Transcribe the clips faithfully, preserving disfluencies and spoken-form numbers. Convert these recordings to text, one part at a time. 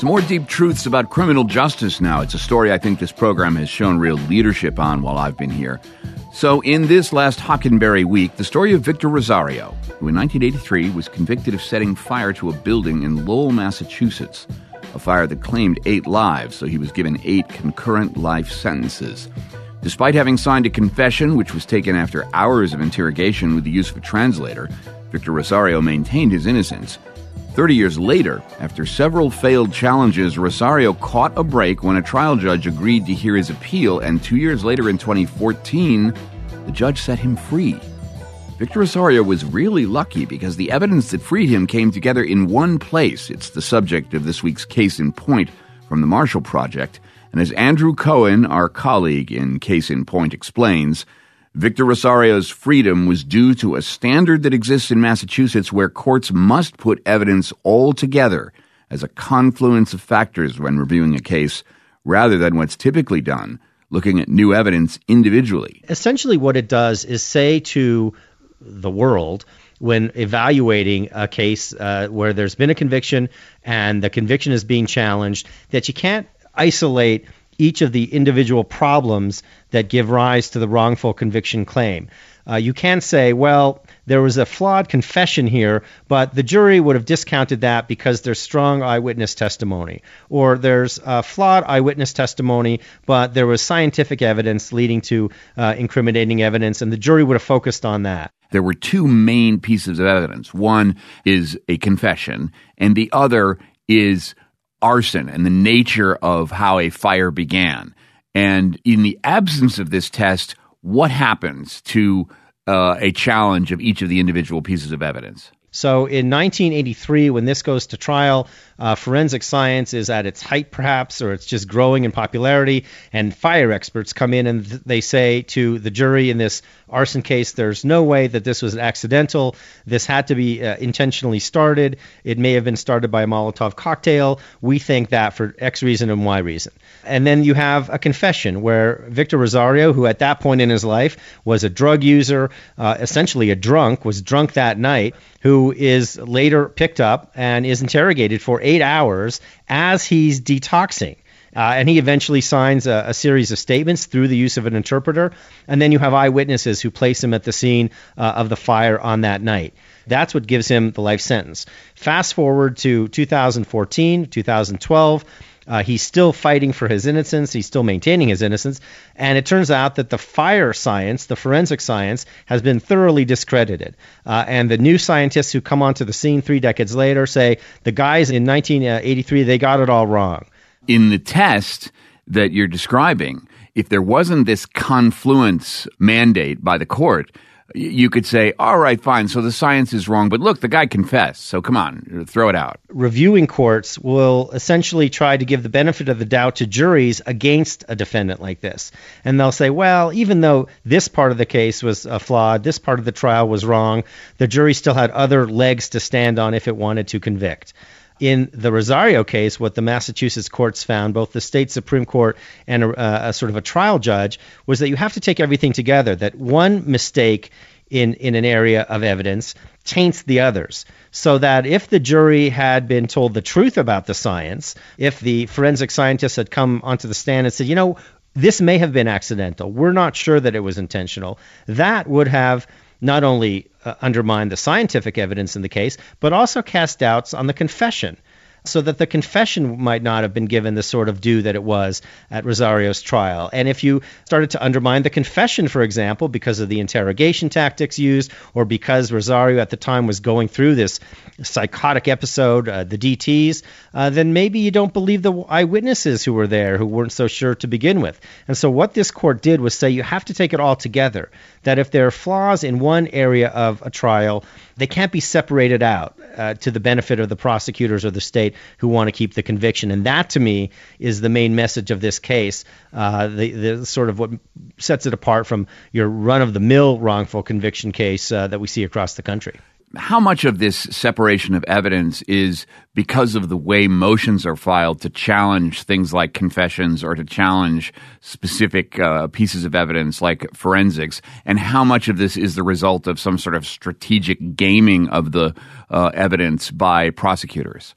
Some more deep truths about criminal justice now. It's a story I think this program has shown real leadership on while I've been here. So in this last Hockenberry week, the story of Victor Rosario, who in nineteen eighty-three was convicted of setting fire to a building in Lowell, Massachusetts, a fire that claimed eight lives, so he was given eight concurrent life sentences. Despite having signed a confession, which was taken after hours of interrogation with the use of a translator, Victor Rosario maintained his innocence. Thirty years later, after several failed challenges, Rosario caught a break when a trial judge agreed to hear his appeal, and two years later in twenty fourteen, the judge set him free. Victor Rosario was really lucky because the evidence that freed him came together in one place. It's the subject of this week's Case in Point from the Marshall Project. And as Andrew Cohen, our colleague in Case in Point, explains, Victor Rosario's freedom was due to a standard that exists in Massachusetts where courts must put evidence all together as a confluence of factors when reviewing a case, rather than what's typically done, looking at new evidence individually. Essentially what it does is say to the world, when evaluating a case uh, where there's been a conviction and the conviction is being challenged, that you can't isolate each of the individual problems that give rise to the wrongful conviction claim. Uh, you can say, well, there was a flawed confession here, but the jury would have discounted that because there's strong eyewitness testimony. Or there's uh, flawed eyewitness testimony, but there was scientific evidence leading to uh, incriminating evidence, and the jury would have focused on that. There were two main pieces of evidence. One is a confession, and the other is arson and the nature of how a fire began. And in the absence of this test, what happens to uh, a challenge of each of the individual pieces of evidence? So in nineteen eighty-three, when this goes to trial, uh, forensic science is at its height perhaps, or it's just growing in popularity, and fire experts come in and th- they say to the jury in this arson case, there's no way that this was accidental. This had to be uh, intentionally started. It may have been started by a Molotov cocktail. We think that for X reason and Y reason. And then you have a confession where Victor Rosario, who at that point in his life was a drug user, uh, essentially a drunk, was drunk that night, who is later picked up and is interrogated for eight hours as he's detoxing. Uh, and he eventually signs a, a series of statements through the use of an interpreter. And then you have eyewitnesses who place him at the scene uh, of the fire on that night. That's what gives him the life sentence. Fast forward to two thousand fourteen, two thousand twelve. Uh, he's still fighting for his innocence. He's still maintaining his innocence. And it turns out that the fire science, the forensic science, has been thoroughly discredited. Uh, and the new scientists who come onto the scene three decades later say the guys in nineteen eighty-three, they got it all wrong. In the test that you're describing, if there wasn't this confluence mandate by the court, you could say, all right, fine, so the science is wrong, but look, the guy confessed, so come on, throw it out. Reviewing courts will essentially try to give the benefit of the doubt to juries against a defendant like this. And they'll say, well, even though this part of the case was uh, flawed, this part of the trial was wrong, the jury still had other legs to stand on if it wanted to convict. In the Rosario case, what the Massachusetts courts found, both the state Supreme Court and a, a sort of a trial judge, was that you have to take everything together, that one mistake in, in an area of evidence taints the others. So that if the jury had been told the truth about the science, if the forensic scientists had come onto the stand and said, you know, this may have been accidental, we're not sure that it was intentional, that would have not only uh, undermined the scientific evidence in the case, but also cast doubts on the confession, so that the confession might not have been given the sort of due that it was at Rosario's trial. And if you started to undermine the confession, for example, because of the interrogation tactics used, or because Rosario at the time was going through this psychotic episode, uh, the D Ts, uh, then maybe you don't believe the eyewitnesses who were there, who weren't so sure to begin with. And so what this court did was say you have to take it all together, that if there are flaws in one area of a trial, they can't be separated out uh, to the benefit of the prosecutors or the state who want to keep the conviction. And that, to me, is the main message of this case, uh, the, the sort of what sets it apart from your run-of-the-mill wrongful conviction case uh, that we see across the country. How much of this separation of evidence is because of the way motions are filed to challenge things like confessions or to challenge specific uh, pieces of evidence like forensics? And how much of this is the result of some sort of strategic gaming of the uh, evidence by prosecutors?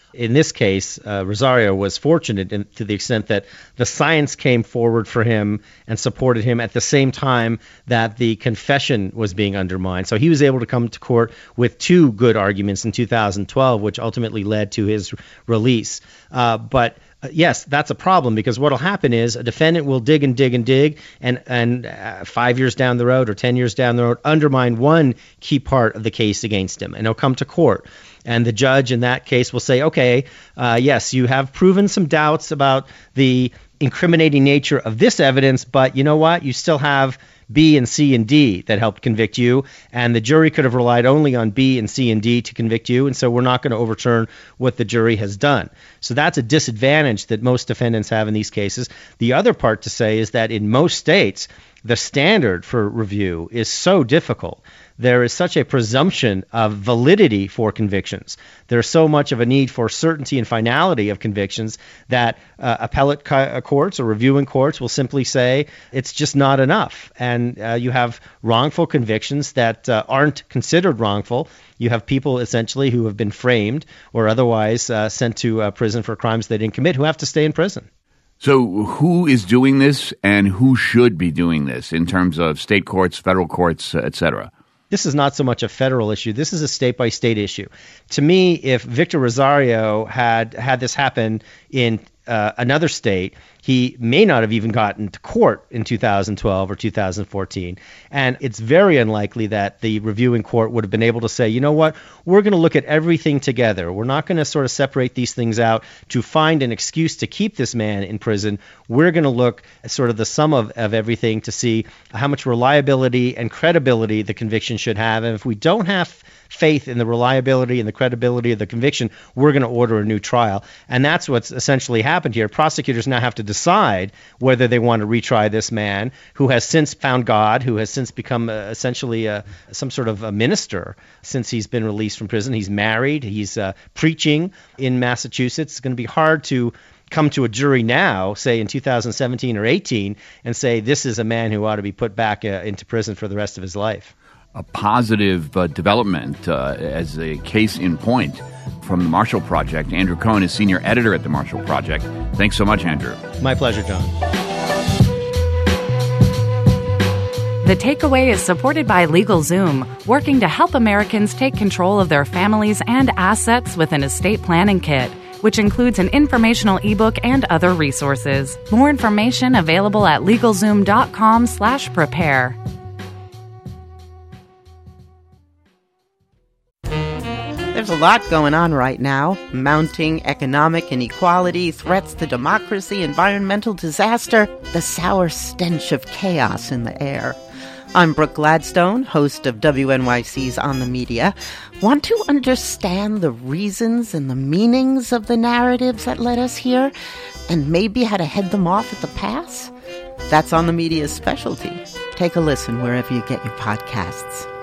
In this case, uh, Rosario was fortunate in, to the extent that the science came forward for him and supported him at the same time that the confession was being undermined. So he was able to come to court with two good arguments in two thousand twelve, which ultimately led to his release. Uh, but Uh, yes, that's a problem, because what will happen is a defendant will dig and dig and dig and, and uh, five years down the road or ten years down the road undermine one key part of the case against him, and he'll come to court. And the judge in that case will say, okay, uh, yes, you have proven some doubts about the incriminating nature of this evidence, but you know what? You still have B and C and D that helped convict you, and the jury could have relied only on B and C and D to convict you, and so we're not going to overturn what the jury has done. So that's a disadvantage that most defendants have in these cases. The other part to say is that in most states, the standard for review is so difficult. There is such a presumption of validity for convictions. There's so much of a need for certainty and finality of convictions that uh, appellate co- courts or reviewing courts will simply say it's just not enough. And uh, you have wrongful convictions that uh, aren't considered wrongful. You have people essentially who have been framed or otherwise uh, sent to uh, prison for crimes they didn't commit who have to stay in prison. So who is doing this and who should be doing this in terms of state courts, federal courts, et cetera? This is not so much a federal issue. This is a state-by-state issue. To me, if Victor Rosario had had this happen in uh, another state, he may not have even gotten to court in two thousand twelve or two thousand fourteen. And it's very unlikely that the reviewing court would have been able to say, you know what, we're going to look at everything together. We're not going to sort of separate these things out to find an excuse to keep this man in prison. We're going to look at sort of the sum of, of everything to see how much reliability and credibility the conviction should have. And if we don't have faith in the reliability and the credibility of the conviction, we're going to order a new trial. And that's what's essentially happened here. Prosecutors now have to decide whether they want to retry this man who has since found God, who has since become uh, essentially a, some sort of a minister since he's been released from prison. He's married. He's uh, preaching in Massachusetts. It's going to be hard to come to a jury now, say in two thousand seventeen or eighteen, and say this is a man who ought to be put back uh, into prison for the rest of his life. A positive uh, development uh, as a case in point from the Marshall Project. Andrew Cohen is senior editor at the Marshall Project. Thanks so much, Andrew. My pleasure, John. The Takeaway is supported by LegalZoom, working to help Americans take control of their families and assets with an estate planning kit, which includes an informational ebook and other resources. More information available at LegalZoom.com slash prepare. There's a lot going on right now. Mounting economic inequality, threats to democracy, environmental disaster, the sour stench of chaos in the air. I'm Brooke Gladstone, host of W N Y C's On the Media. Want to understand the reasons and the meanings of the narratives that led us here, and maybe how to head them off at the pass? That's On the Media's specialty. Take a listen wherever you get your podcasts.